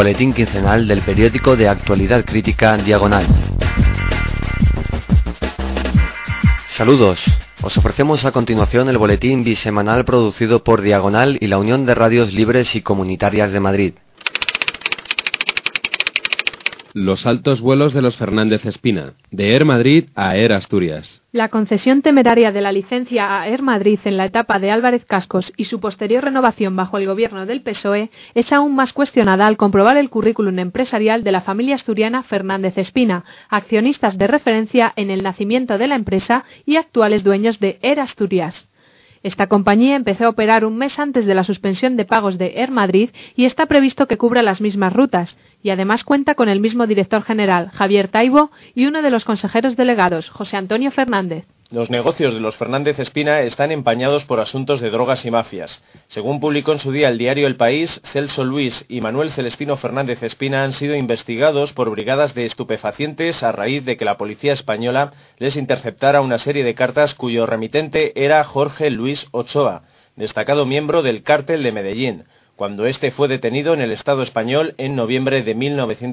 boletín quincenal del periódico de actualidad crítica Diagonal. Saludos, os ofrecemos a continuación el boletín bisemanal producido por Diagonal y la Unión de Radios Libres y Comunitarias de Madrid. Los altos vuelos de los Fernández Espina, de Air Madrid a Air Asturias. La concesión temeraria de la licencia a Air Madrid en la etapa de Álvarez Cascos y su posterior renovación bajo el gobierno del PSOE es aún más cuestionada al comprobar el currículum empresarial de la familia asturiana Fernández Espina, accionistas de referencia en el nacimiento de la empresa y actuales dueños de Air Asturias. Esta compañía empezó a operar un mes antes de la suspensión de pagos de Air Madrid y está previsto que cubra las mismas rutas, y además cuenta con el mismo director general, Javier Taibo, y uno de los consejeros delegados, José Antonio Fernández. Los negocios de los Fernández Espina están empañados por asuntos de drogas y mafias. Según publicó en su día el diario El País, Celso Luis y Manuel Celestino Fernández Espina han sido investigados por brigadas de estupefacientes a raíz de que la policía española les interceptara una serie de cartas cuyo remitente era Jorge Luis Ochoa, destacado miembro del Cártel de Medellín, cuando este fue detenido en el Estado español en noviembre de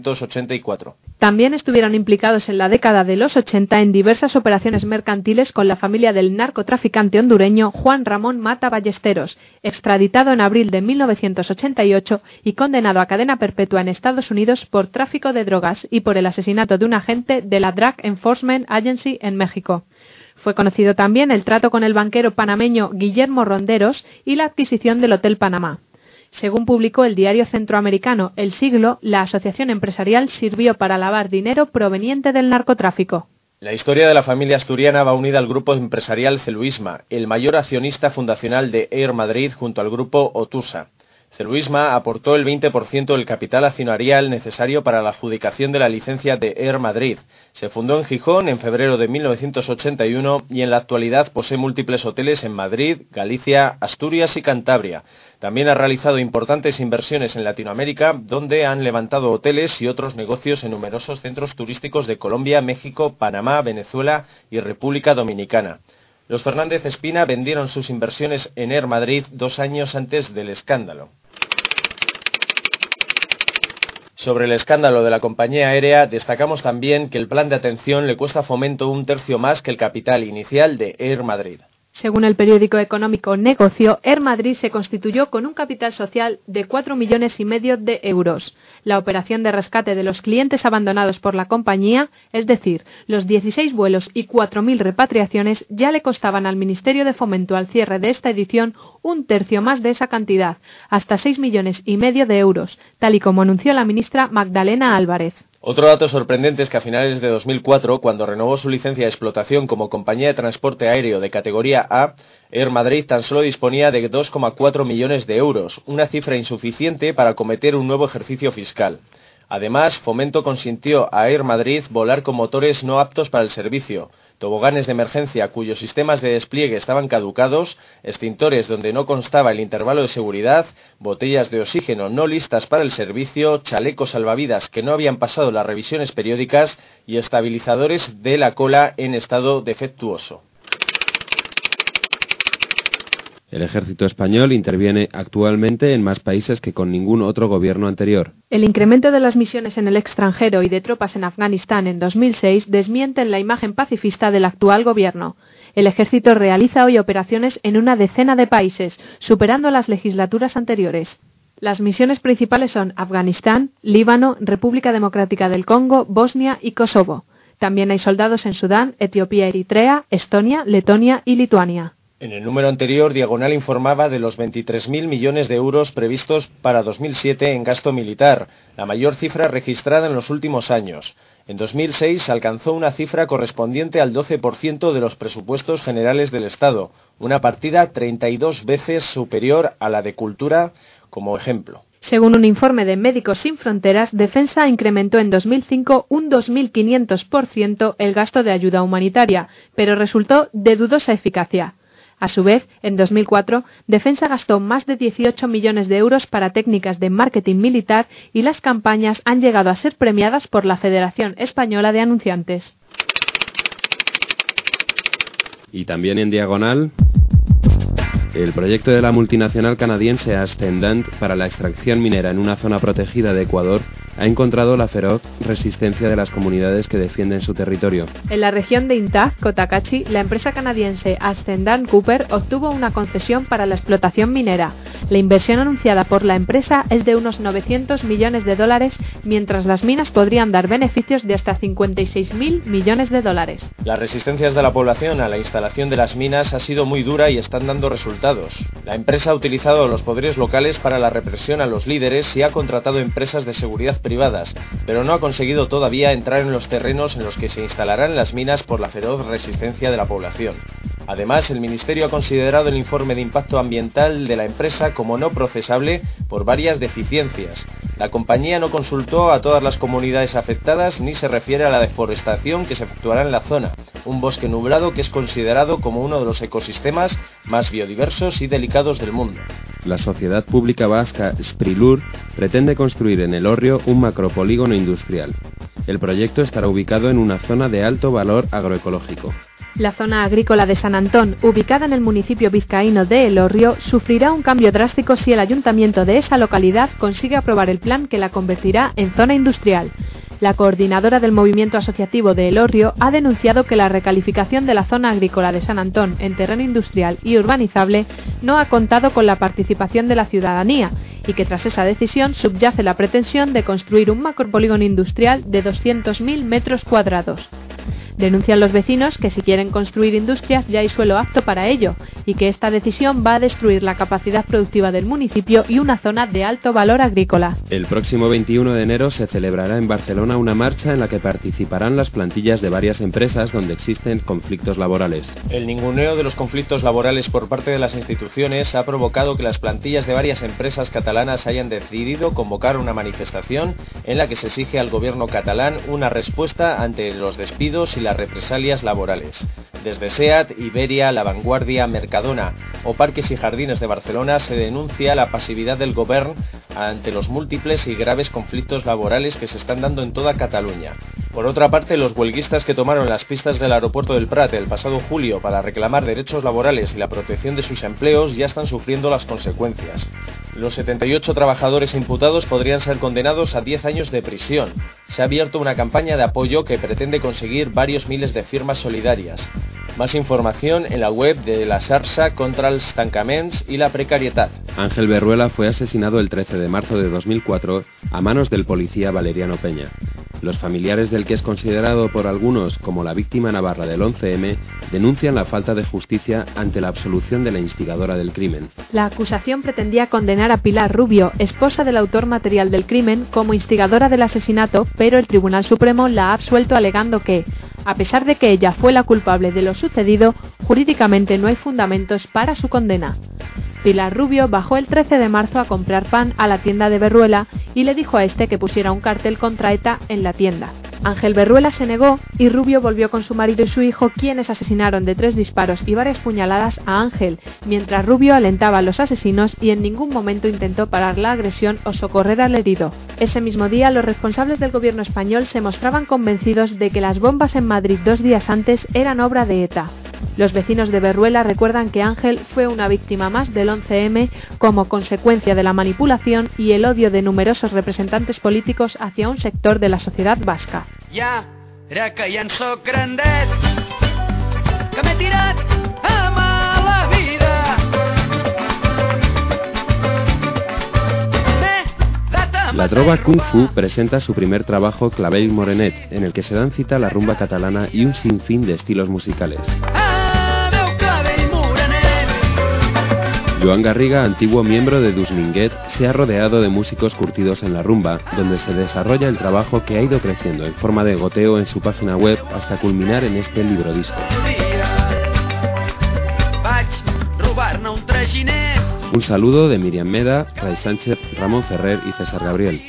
1984. También estuvieron implicados en la década de los 80 en diversas operaciones mercantiles con la familia del narcotraficante hondureño Juan Ramón Mata Ballesteros, extraditado en abril de 1988 y condenado a cadena perpetua en Estados Unidos por tráfico de drogas y por el asesinato de un agente de la Drug Enforcement Agency en México. Fue conocido también el trato con el banquero panameño Guillermo Ronderos y la adquisición del Hotel Panamá. Según publicó el diario centroamericano El Siglo, la asociación empresarial sirvió para lavar dinero proveniente del narcotráfico. La historia de la familia asturiana va unida al grupo empresarial Celuisma, el mayor accionista fundacional de Air Madrid junto al grupo Otusa. Celuisma aportó el 20% del capital accionarial necesario para la adjudicación de la licencia de Air Madrid. Se fundó en Gijón en febrero de 1981 y en la actualidad posee múltiples hoteles en Madrid, Galicia, Asturias y Cantabria. También ha realizado importantes inversiones en Latinoamérica, donde han levantado hoteles y otros negocios en numerosos centros turísticos de Colombia, México, Panamá, Venezuela y República Dominicana. Los Fernández Espina vendieron sus inversiones en Air Madrid 2 años antes del escándalo. Sobre el escándalo de la compañía aérea, destacamos también que el plan de atención le cuesta a Fomento 1/3 más que el capital inicial de Air Madrid. Según el periódico económico Negocio, Air Madrid se constituyó con un capital social de 4,5 millones de euros. La operación de rescate de los clientes abandonados por la compañía, es decir, los 16 vuelos y 4.000 repatriaciones, ya le costaban al Ministerio de Fomento al cierre de esta edición 1/3 más de esa cantidad, hasta 6,5 millones de euros, tal y como anunció la ministra Magdalena Álvarez. Otro dato sorprendente es que a finales de 2004, cuando renovó su licencia de explotación como compañía de transporte aéreo de categoría A, Air Madrid tan solo disponía de 2,4 millones de euros, una cifra insuficiente para acometer un nuevo ejercicio fiscal. Además, Fomento consintió a Air Madrid volar con motores no aptos para el servicio, toboganes de emergencia cuyos sistemas de despliegue estaban caducados, extintores donde no constaba el intervalo de seguridad, botellas de oxígeno no listas para el servicio, chalecos salvavidas que no habían pasado las revisiones periódicas y estabilizadores de la cola en estado defectuoso. El ejército español interviene actualmente en más países que con ningún otro gobierno anterior. El incremento de las misiones en el extranjero y de tropas en Afganistán en 2006 desmienten la imagen pacifista del actual gobierno. El ejército realiza hoy operaciones en una decena de países, superando las legislaturas anteriores. Las misiones principales son Afganistán, Líbano, República Democrática del Congo, Bosnia y Kosovo. También hay soldados en Sudán, Etiopía, Eritrea, Estonia, Letonia y Lituania. En el número anterior, Diagonal informaba de los 23.000 millones de euros previstos para 2007 en gasto militar, la mayor cifra registrada en los últimos años. En 2006 alcanzó una cifra correspondiente al 12% de los presupuestos generales del Estado, una partida 32 veces superior a la de Cultura, como ejemplo. Según un informe de Médicos Sin Fronteras, Defensa incrementó en 2005 un 2.500% el gasto de ayuda humanitaria, pero resultó de dudosa eficacia. A su vez, en 2004, Defensa gastó más de 18 millones de euros para técnicas de marketing militar y las campañas han llegado a ser premiadas por la Federación Española de Anunciantes. Y también en Diagonal, El proyecto de la multinacional canadiense Ascendant para la extracción minera en una zona protegida de Ecuador ha encontrado la feroz resistencia de las comunidades que defienden su territorio. En la región de Intag, Cotacachi, la empresa canadiense Ascendant Cooper obtuvo una concesión para la explotación minera. La inversión anunciada por la empresa es de unos 900 millones de dólares, mientras las minas podrían dar beneficios de hasta 56.000 millones de dólares. Las resistencias de la población a la instalación de las minas ha sido muy dura y están dando resultados. La empresa ha utilizado los poderes locales para la represión a los líderes y ha contratado empresas de seguridad privadas, pero no ha conseguido todavía entrar en los terrenos en los que se instalarán las minas por la feroz resistencia de la población. Además, el Ministerio ha considerado el informe de impacto ambiental de la empresa como no procesable por varias deficiencias. La compañía no consultó a todas las comunidades afectadas ni se refiere a la deforestación que se efectuará en la zona, un bosque nublado que es considerado como uno de los ecosistemas más biodiversos y delicados del mundo. La sociedad pública vasca Sprilur pretende construir en Elorrio un macropolígono industrial. El proyecto estará ubicado en una zona de alto valor agroecológico. La zona agrícola de San Antón, ubicada en el municipio vizcaíno de Elorrio, sufrirá un cambio drástico si el ayuntamiento de esa localidad consigue aprobar el plan que la convertirá en zona industrial. La coordinadora del movimiento asociativo de Elorrio ha denunciado que la recalificación de la zona agrícola de San Antón en terreno industrial y urbanizable no ha contado con la participación de la ciudadanía y que tras esa decisión subyace la pretensión de construir un macropolígono industrial de 200.000 metros cuadrados. Denuncian los vecinos que si quieren construir industrias ya hay suelo apto para ello y que esta decisión va a destruir la capacidad productiva del municipio y una zona de alto valor agrícola. El próximo 21 de enero se celebrará en Barcelona una marcha en la que participarán las plantillas de varias empresas donde existen conflictos laborales. El ninguneo de los conflictos laborales por parte de las instituciones ha provocado que las plantillas de varias empresas catalanas hayan decidido convocar una manifestación en la que se exige al gobierno catalán una respuesta ante los despidos y las represalias laborales. Desde SEAT, Iberia, La Vanguardia, Mercadona o Parques y Jardines de Barcelona se denuncia la pasividad del Govern ante los múltiples y graves conflictos laborales que se están dando en toda Cataluña. Por otra parte, los huelguistas que tomaron las pistas del aeropuerto del Prat el pasado julio para reclamar derechos laborales y la protección de sus empleos ya están sufriendo las consecuencias. Los 78 trabajadores imputados podrían ser condenados a 10 años de prisión. Se ha abierto una campaña de apoyo que pretende conseguir varios miles de firmas solidarias. Más información en la web de la Xarxa contra els tancaments y la precariedad. Ángel Berruela fue asesinado el 13 de marzo de 2004 a manos del policía Valeriano Peña. Los familiares del que es considerado por algunos como la víctima navarra del 11M denuncian la falta de justicia ante la absolución de la instigadora del crimen. La acusación pretendía condenar a Pilar Rubio, esposa del autor material del crimen, como instigadora del asesinato, pero el Tribunal Supremo la ha absuelto alegando que, a pesar de que ella fue la culpable de lo sucedido, jurídicamente no hay fundamentos para su condena. Pilar Rubio bajó el 13 de marzo a comprar pan a la tienda de Berruela y le dijo a este que pusiera un cartel contra ETA en la tienda. Ángel Berruela se negó y Rubio volvió con su marido y su hijo, quienes asesinaron de 3 disparos y varias puñaladas a Ángel, mientras Rubio alentaba a los asesinos y en ningún momento intentó parar la agresión o socorrer al herido. Ese mismo día, los responsables del gobierno español se mostraban convencidos de que las bombas en Madrid 2 días antes eran obra de ETA. Los vecinos de Berruela recuerdan que Ángel fue una víctima más del 11M como consecuencia de la manipulación y el odio de numerosos representantes políticos hacia un sector de la sociedad vasca. Ja en soc grandet, que m'he tirat a mala vida. La Trova Kung Fu presenta su primer trabajo Clavell Morenet, en el que se dan cita la rumba catalana y un sinfín de estilos musicales. Joan Garriga, antiguo miembro de Dusminguet, se ha rodeado de músicos curtidos en la rumba, donde se desarrolla el trabajo que ha ido creciendo en forma de goteo en su página web hasta culminar en este librodisco. Un saludo de Miriam Meda, Ray Sánchez, Ramón Ferrer y César Gabriel.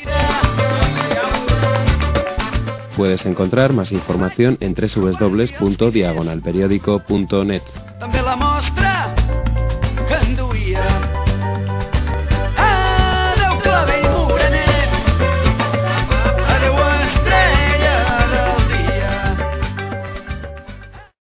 Puedes encontrar más información en www.diagonalperiódico.net.